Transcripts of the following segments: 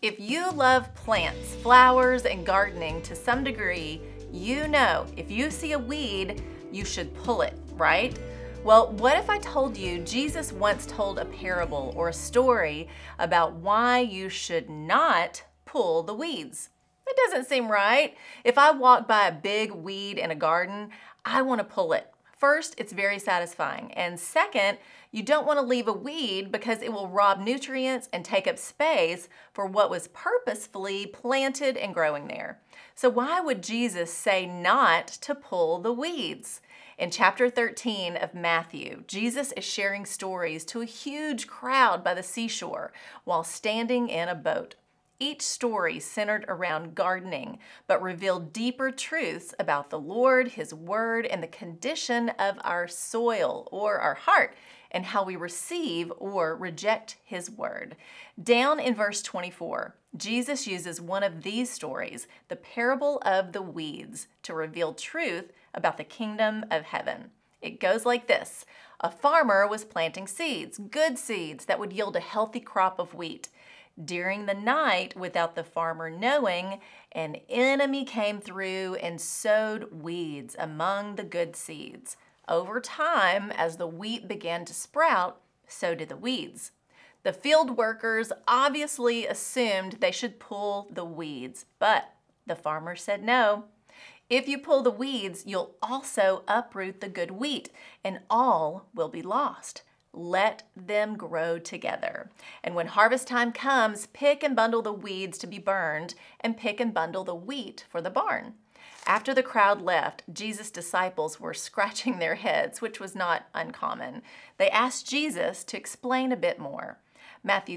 If you love plants, flowers, and gardening to some degree, you know if you see a weed, you should pull it, right? Well, what if I told you Jesus once told a parable or a story about why you should not pull the weeds? It doesn't seem right. If I walk by a big weed in a garden, I want to pull it. First, it's very satisfying. And second, you don't want to leave a weed because it will rob nutrients and take up space for what was purposefully planted and growing there. So why would Jesus say not to pull the weeds? In chapter 13 of Matthew, Jesus is sharing stories to a huge crowd by the seashore while standing in a boat. Each story centered around gardening, but revealed deeper truths about the Lord, His Word, and the condition of our soil or our heart, and how we receive or reject His Word. Down in verse 24, Jesus uses one of these stories, the parable of the weeds, to reveal truth about the kingdom of heaven. It goes like this. A farmer was planting seeds, good seeds that would yield a healthy crop of wheat. During the night, without the farmer knowing, an enemy came through and sowed weeds among the good seeds. Over time, as the wheat began to sprout, so did the weeds. The field workers obviously assumed they should pull the weeds, but the farmer said no. If you pull the weeds, you'll also uproot the good wheat, and all will be lost. Let them grow together. And when harvest time comes, pick and bundle the weeds to be burned, and pick and bundle the wheat for the barn. After the crowd left, Jesus' disciples were scratching their heads, which was not uncommon. They asked Jesus to explain a bit more. Matthew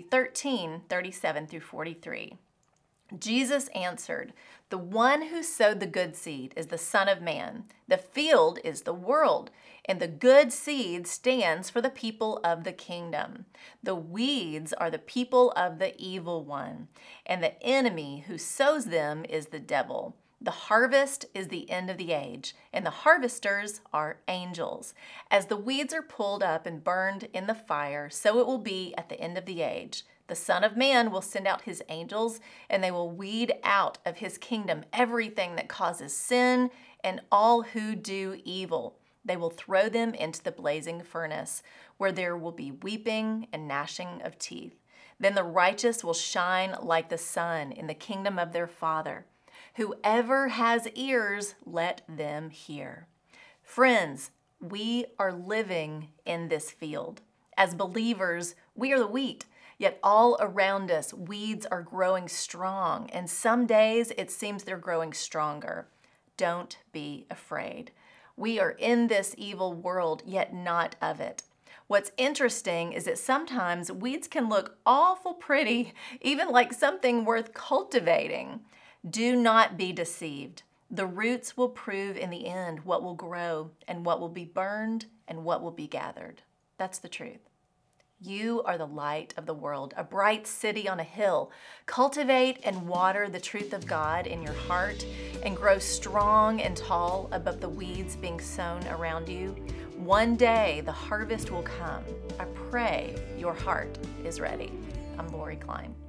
13:37-43. Jesus answered, "The one who sowed the good seed is the Son of Man. The field is the world, and the good seed stands for the people of the kingdom. The weeds are the people of the evil one, and the enemy who sows them is the devil. The harvest is the end of the age, and the harvesters are angels. As the weeds are pulled up and burned in the fire, so it will be at the end of the age. The Son of Man will send out His angels, and they will weed out of His kingdom everything that causes sin and all who do evil. They will throw them into the blazing furnace, where there will be weeping and gnashing of teeth. Then the righteous will shine like the sun in the kingdom of their Father. Whoever has ears, let them hear." Friends, we are living in this field. As believers, we are the wheat. Yet all around us, weeds are growing strong, and some days it seems they're growing stronger. Don't be afraid. We are in this evil world, yet not of it. What's interesting is that sometimes weeds can look awful pretty, even like something worth cultivating. Do not be deceived. The roots will prove in the end what will grow and what will be burned and what will be gathered. That's the truth. You are the light of the world, a bright city on a hill. Cultivate and water the truth of God in your heart and grow strong and tall above the weeds being sown around you. One day the harvest will come. I pray your heart is ready. I'm Lori Klein.